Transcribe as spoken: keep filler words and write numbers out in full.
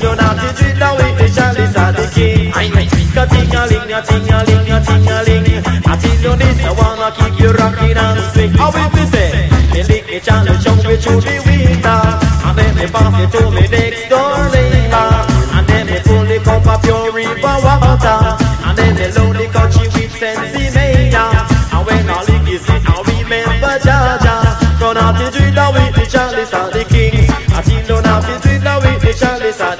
don't have to treat the way the chalice are the king. I like ting-a-ling, a ting-a-ling, a ting-a-ling. I tell you this, I wanna keep you rocking and swing. How will we say? Me lick me challenge, jump me through the winter, and then me pass it to me next door neighbor, and then me pull the cup of pure river water, and then me load the country with sensi mania. And when I lick is it, I remember Jaja. Don't have to drink the way the chalice are the king. I tell you don't have to drink the way the chalice are